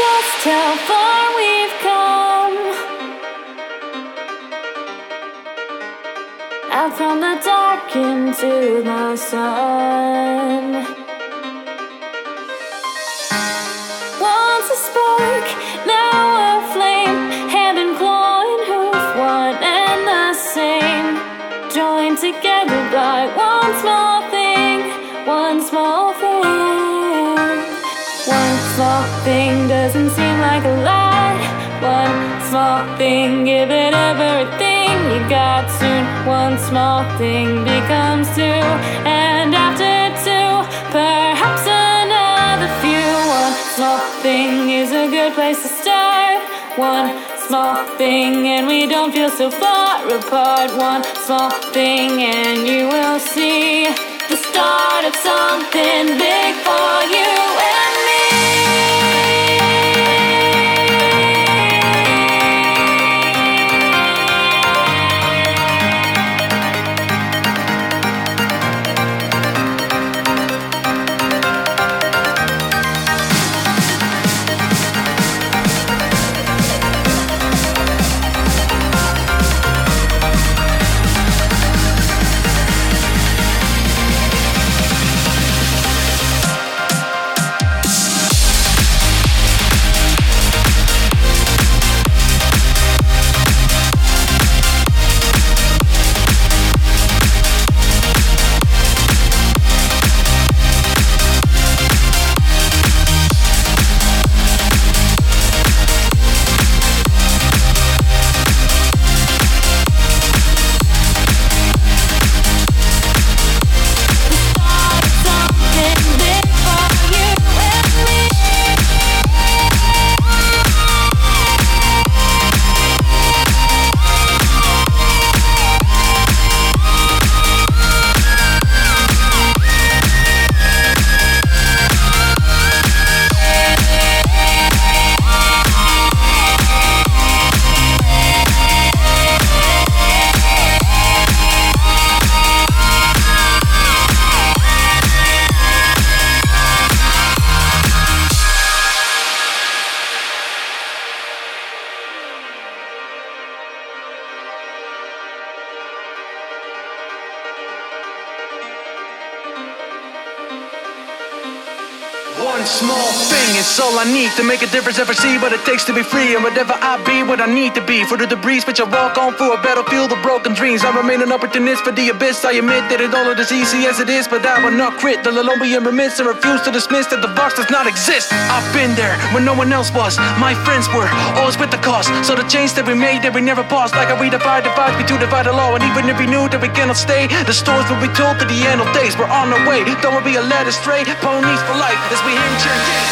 just how far we've come. Out from the dark into the sun. Once a spark, now a flame. Hand and claw and hoof, one and the same. Joined together by one small thing. One small thing. One small thing doesn't seem like a lot. One small thing, give it everything you got. Soon one small thing becomes two, and after two, perhaps another few. One small thing is a good place to start. One small thing and we don't feel so far apart. One small thing and you will see the start of something big for you and me. One small thing is all I need to make a difference, ever see what it takes to be free. And whatever I be, what I need to be. For the debris which I walk on through a battlefield of broken dreams. I remain an opportunist for the abyss. I admit that it all is as easy as it is, but I will not quit. I'll alone be in remiss and refuse to dismiss that the box does not exist. I've been there when no one else was. My friends were always with the cause. So the change that we made, that we never paused. Like I redefine, divides me to divide the law. And even if we knew that we cannot stay, the stories will be told to the end of days. We're on our way, don't we'll be led astray. Ponies for life as we hear and chant.